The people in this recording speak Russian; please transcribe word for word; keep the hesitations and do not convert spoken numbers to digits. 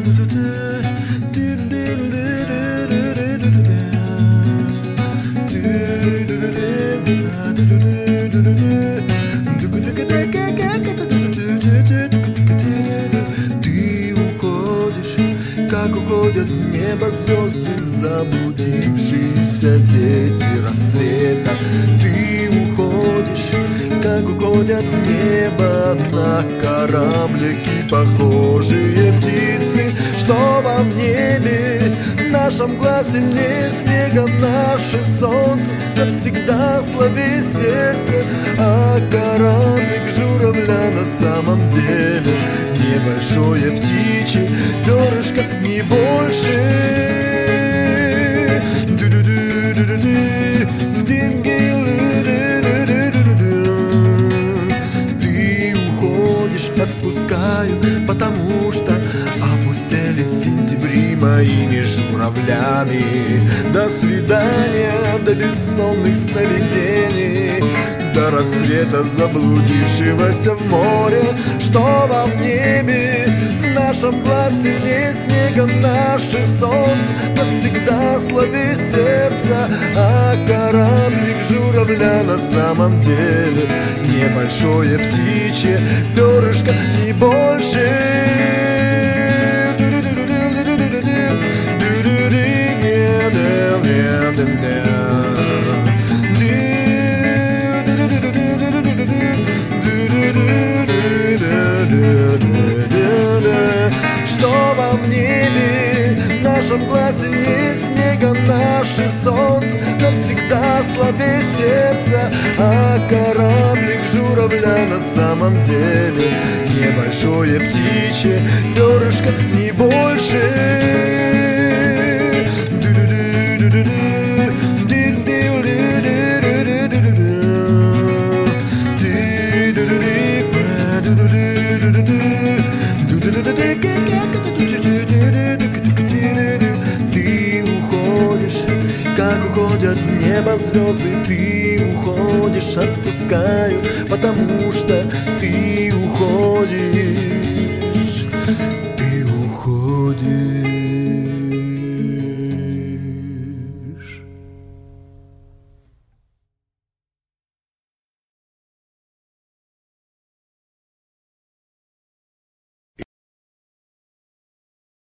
Ты уходишь, как уходят в небо звезды, заблудившиеся дети рассвета. Ты уходишь, как уходят в небо на кораблики похожие птицы, что во в небе наша мгла сильнее снега, наше солнце навсегда слабее сердце, а кораблик журавля на самом деле небольшое птичье перышко, не больше. Ты уходишь, отпускаю, потому что опустили сентябри моими журавлями. До свидания, до бессонных сновидений, до рассвета заблудившегося в море, что во в небе наша мгла сильнее снега, наше солнце навсегда слабее сердца, а кораблик журавля на самом деле небольшое птичье перышко, не больше. Что во в небе наша мгла сильнее снега, наше солнце навсегда слабее сердца, а кораблик журавля на самом деле небольшое птичье перышко, не больше. Ты уходишь, как уходят в небо звезды. Ты уходишь, отпускаю, потому что ты уходишь.